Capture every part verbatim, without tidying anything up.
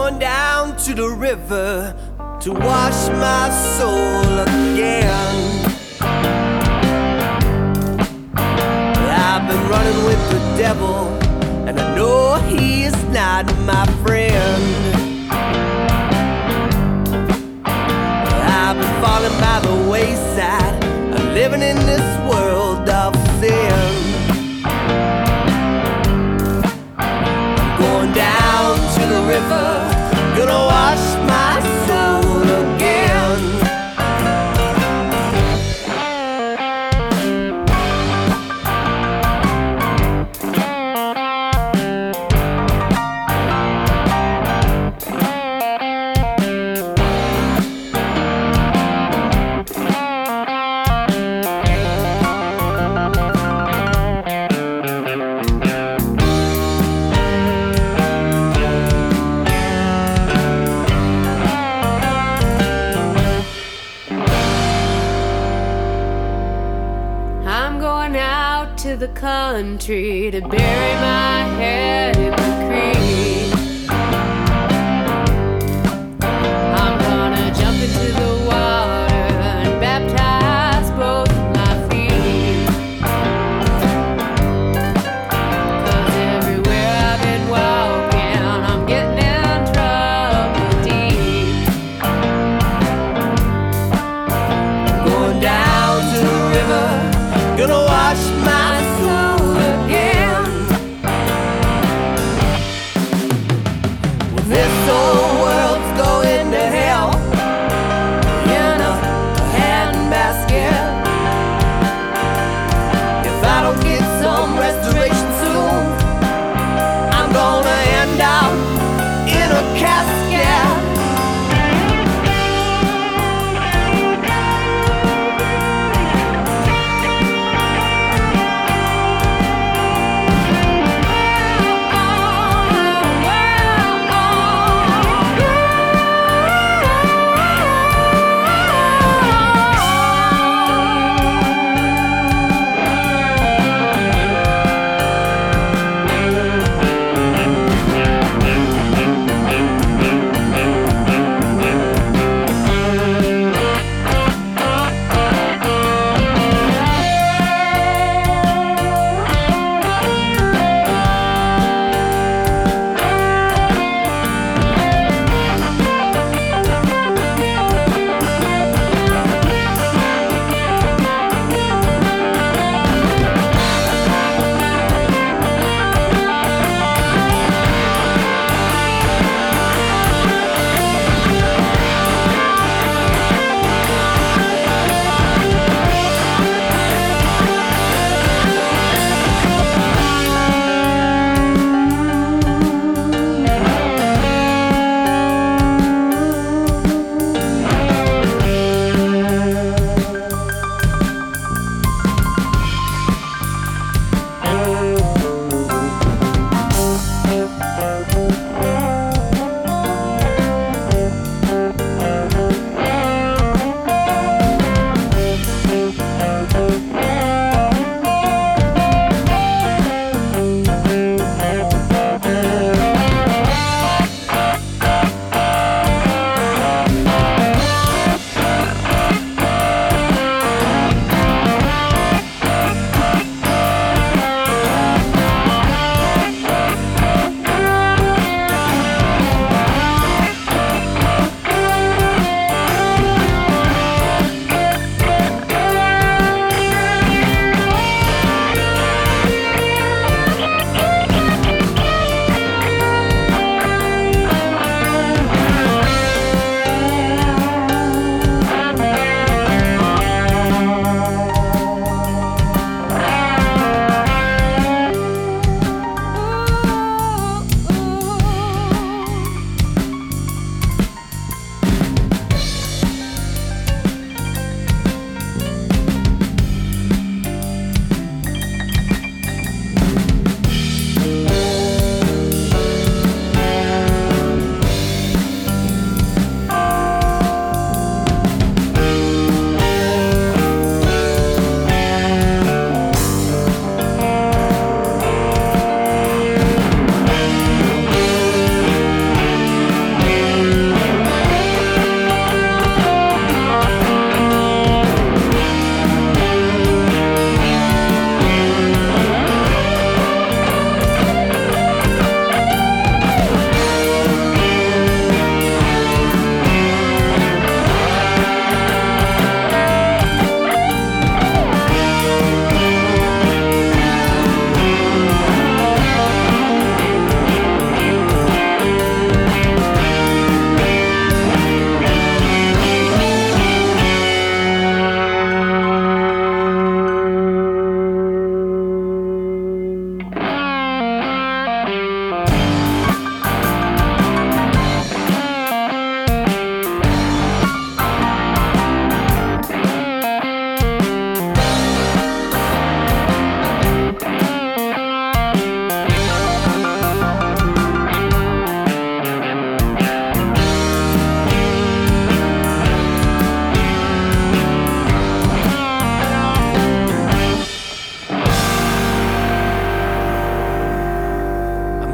going down to the river to wash my soul again. I've been running with the devil, and I know he is not my friend. I've been falling by the wayside, living in this world of sin. I'm going down to the river, gonna wash my soul again. To the country to bury my head in the creek. I'm gonna jump into the water and baptize both my feet. 'Cause everywhere I've been walking, I'm getting in trouble deep. Going down to the river, gonna wash my soul again.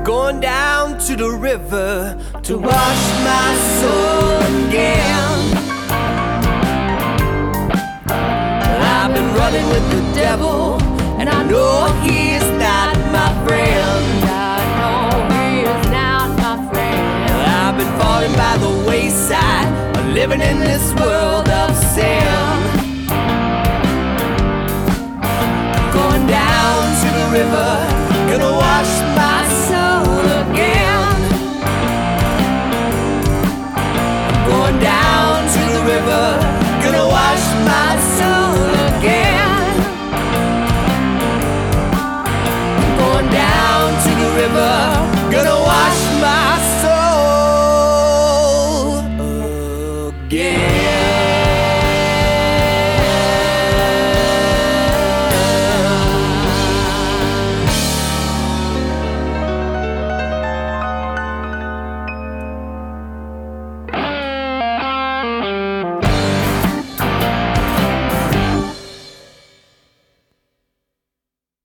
going down to the river to wash my soul again. I've been running with the devil, and I know he is not my friend. I know he is not my friend. I've been falling by the wayside, living in this